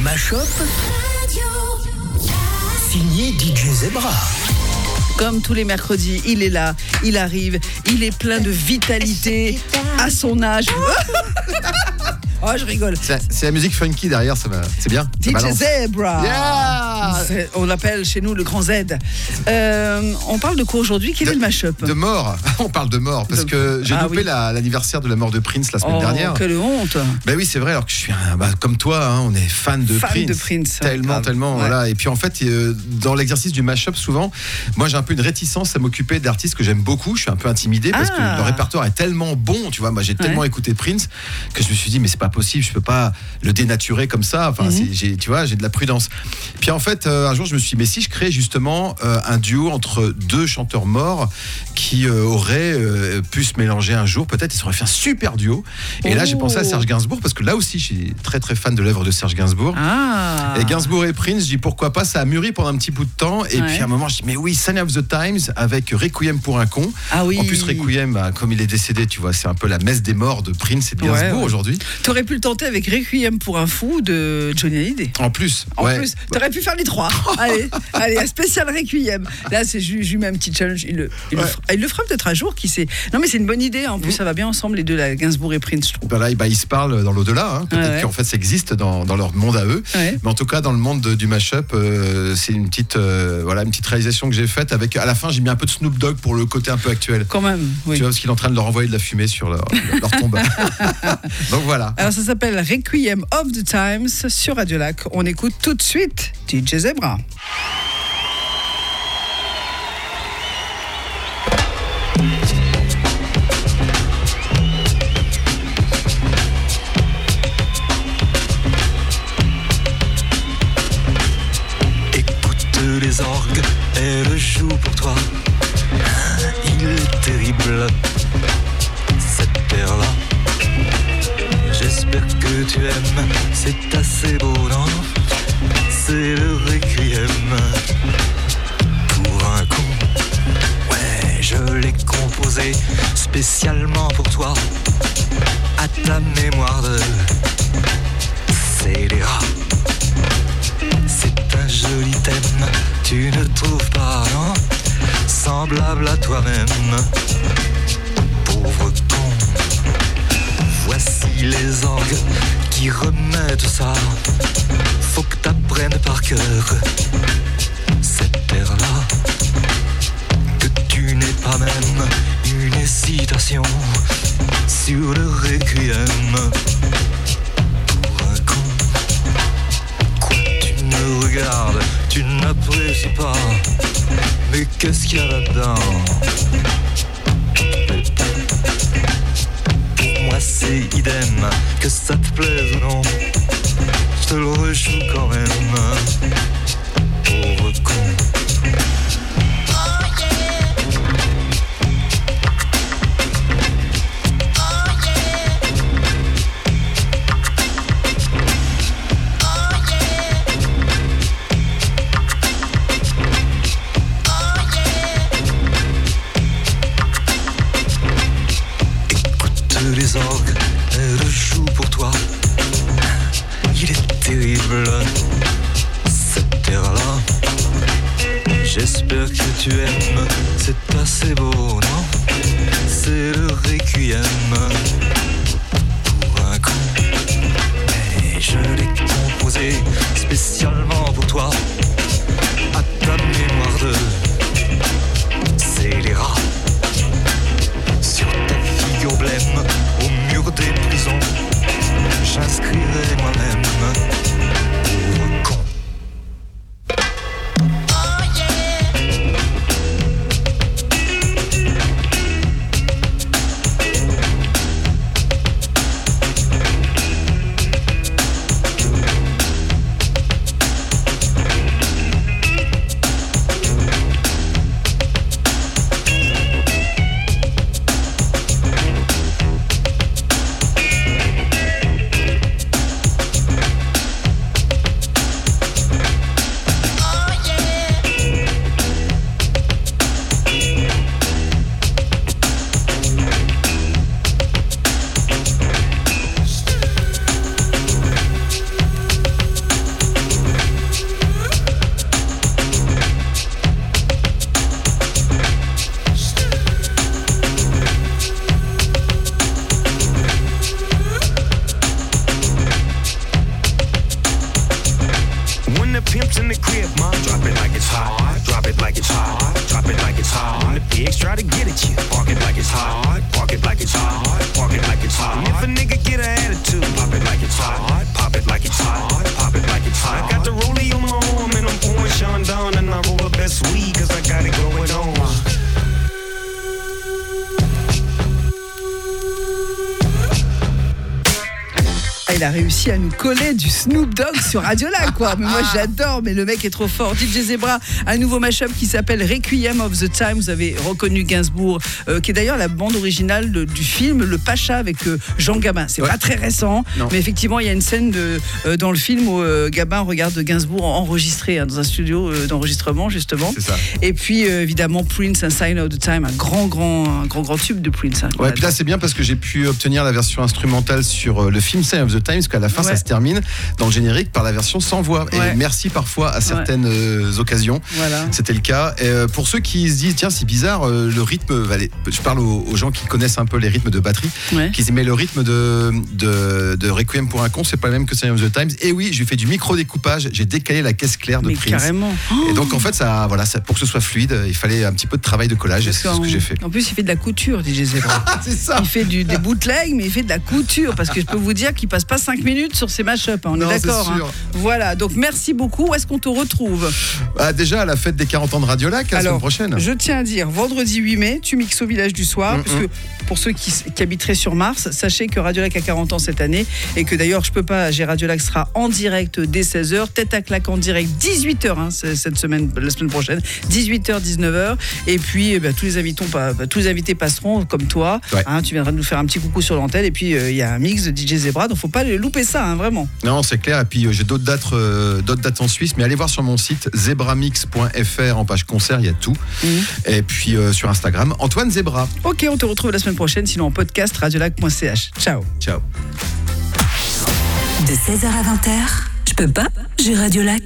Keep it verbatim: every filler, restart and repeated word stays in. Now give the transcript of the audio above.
Mashup signé D J Zebra. Comme tous les mercredis, il est là, il arrive, il est plein de vitalité à son âge. Oh, je rigole. C'est, c'est la musique funky derrière, ça va, c'est bien. D J Zebra. Yeah. C'est, on l'appelle chez nous le grand Z. Euh, on parle de quoi aujourd'hui? Quel de, est le mashup? De mort. On parle de mort parce de... que j'ai ah, loupé oui. la, l'anniversaire de la mort de Prince la semaine oh, dernière. Quelle honte. Ben oui, c'est vrai. Alors que je suis un, bah, comme toi, hein, on est fan de fan Prince. de Prince. Tellement, grave. tellement. Ouais. Voilà. Et puis en fait, euh, dans l'exercice du mashup, souvent, moi j'ai un peu une réticence à m'occuper d'artistes que j'aime beaucoup. Je suis un peu intimidé parce ah. que le répertoire est tellement bon. Tu vois, moi j'ai tellement ouais. écouté Prince que je me suis dit mais c'est pas possible. Je peux pas le dénaturer comme ça. Enfin, mm-hmm. c'est, j'ai, tu vois, j'ai de la prudence. Puis en fait, euh, un jour, je me suis dit, mais si je crée justement euh, un duo entre deux chanteurs morts qui euh, auraient euh, pu se mélanger un jour, peut-être, ils auraient fait un super duo. Et oh. là, j'ai pensé à Serge Gainsbourg parce que là aussi, je suis très très fan de l'œuvre de Serge Gainsbourg. Ah. Et Gainsbourg et Prince, je dis pourquoi pas. Ça a mûri pendant un petit bout de temps. Et ouais. puis à un moment, je dis mais oui, Sign of the Times avec Requiem pour un con. Ah oui. En plus, Requiem, bah, comme il est décédé, tu vois, c'est un peu la messe des morts de Prince et de Gainsbourg ouais, ouais. aujourd'hui. T'aurais pu le tenter avec Requiem pour un fou de Johnny Hallyday. En plus. En ouais. plus, t'aurais pu faire les trois. allez, allez, un spécial Requiem. Là, c'est juste, juste un petit challenge. Il le, il, ouais. le fera, il le fera peut-être un jour, qui sait. Non, mais c'est une bonne idée. En plus, mmh. ça va bien ensemble les deux, là, Gainsbourg et Prince, je trouve. Ben là, bah, ils se parlent dans l'au-delà. Hein. Peut-être ouais, qu'en fait, ça existe dans, dans leur monde à eux. Ouais. Mais en tout cas, dans le monde de, du mashup, euh, c'est une petite, euh, voilà, une petite réalisation que j'ai faite. Avec, à la fin, j'ai mis un peu de Snoop Dogg pour le côté un peu actuel. Quand même. Oui. Tu vois, parce qu'il est en train de leur envoyer de la fumée sur leur, leur tombe. Donc voilà. Alors, ça s'appelle Requiem of the Times sur Radio Lac. On écoute tout de suite D J Zebra. Écoute les orgues, elle joue pour toi. Il est terrible, cette terre-là. J'espère que tu aimes, c'est assez beau, non? C'est le Requiem pour un con. Ouais, je l'ai composé spécialement pour toi, à ta mémoire de scélérat. C'est un joli thème, tu ne trouves pas, non? Semblable à toi-même, pauvre con. Voici les orgues qui remettent ça. Faut que t'apprennes par cœur cette terre-là. Que tu n'aies pas même une hésitation sur le Requiem pour un con. Quoi, tu me regardes, tu n'apprécies pas. Mais qu'est-ce qu'il y a là-dedans? Moi c'est idem, que ça te plaise ou non, je te le rejoue quand même, pauvre con. Les orgues, elle joue pour toi. Il est terrible, cette terre-là. J'espère que tu aimes, c'est assez beau, non? C'est le Requiem pour un con. Mais je l'ai composé spécialement pour toi, à ta mémoire de scélérat. Sur ta figure blême, au mur des prisons, j'inscrirai moi-même pauvre con. pimps in the crib, ma. Drop it like it's hot, drop it like it's hot, drop it like it's hot. When the pigs try to get at you, park it like it's hot, park it like it's hot, park it like it's hot. And if a nigga get an attitude, pop it like it's hot, pop it like it's hot, pop it like it's hot. I got the rollie on my arm and I'm pouring Sean down and I roll the best weed cause I got it going on. Il a réussi à nous coller du Snoop Dogg sur Radiolag, quoi. Mais moi, j'adore, mais le mec est trop fort. D J Zebra, un nouveau mashup qui s'appelle Requiem of the Time. Vous avez reconnu Gainsbourg, euh, qui est d'ailleurs la bande originale de, du film Le Pacha avec euh, Jean Gabin. C'est ouais. pas très récent, non. mais effectivement, il y a une scène de, euh, dans le film où euh, Gabin regarde Gainsbourg enregistré hein, dans un studio euh, d'enregistrement, justement. C'est ça. Et puis, euh, évidemment, Prince, Un Sign of the Time, un grand, grand, un grand, grand tube de Prince. Hein, ouais, puis là, c'est bien parce que j'ai pu obtenir la version instrumentale sur euh, le film Sign of the Time, parce qu'à la fin, ouais. ça se termine dans le générique par la version sans voix. Et ouais. merci parfois à certaines ouais. euh, occasions. Voilà. C'était le cas. Et, euh, pour ceux qui se disent, tiens, c'est bizarre, euh, le rythme, allez, je parle aux, aux gens qui connaissent un peu les rythmes de batterie, ouais. qui disent, mais le rythme de, de, de Requiem pour un con, c'est pas le même que Sign of the Times. Et oui, j'ai fait du micro-découpage, j'ai décalé la caisse claire de mais Prince. Carrément. Et donc, en fait, ça, voilà, ça, pour que ce soit fluide, il fallait un petit peu de travail de collage. Et c'est ce que j'ai fait. En plus, il fait de la couture, D J Zebra. C'est ça. Il fait du, des bootlegs, mais il fait de la couture. Parce que je peux vous dire qu'il passe pas cinq minutes sur ses mashups. On non, est d'accord. Hein. Voilà, donc merci beaucoup. Où est-ce qu'on te retrouve ? Ah, déjà à la fête des quarante ans de Radiolag, la semaine prochaine. Je tiens à dire, vendredi huit mai, tu mixes au Village du Soir. Mm-hmm. Parce que pour ceux qui, qui habiteraient sur Mars, sachez que Radiolag a quarante ans cette année. Et que d'ailleurs, je peux pas, j'ai Radiolag sera en direct dès seize heures. Tête à claque en direct, dix-huit heures hein, cette semaine, la semaine prochaine. dix-huit heures, dix-neuf heures. Et puis, eh ben, tous, les invitons, bah, tous les invités passeront comme toi. Ouais. Hein, tu viendras nous faire un petit coucou sur l'antenne. Et puis, il euh, y a un mix de D J Zebra. Donc, faut pas louper ça, hein, vraiment. Non, c'est clair. Et puis, euh, j'ai d'autres dates, euh, d'autres dates en Suisse. Mais allez voir sur mon site zebramix point f r en page concert, il y a tout. Mmh. Et puis, euh, sur Instagram, Antoine Zebra. Ok, on te retrouve la semaine prochaine. Sinon, en podcast, radiolag point c h. Ciao. Ciao. De seize heures à vingt heures, je peux pas, j'ai Radiolag.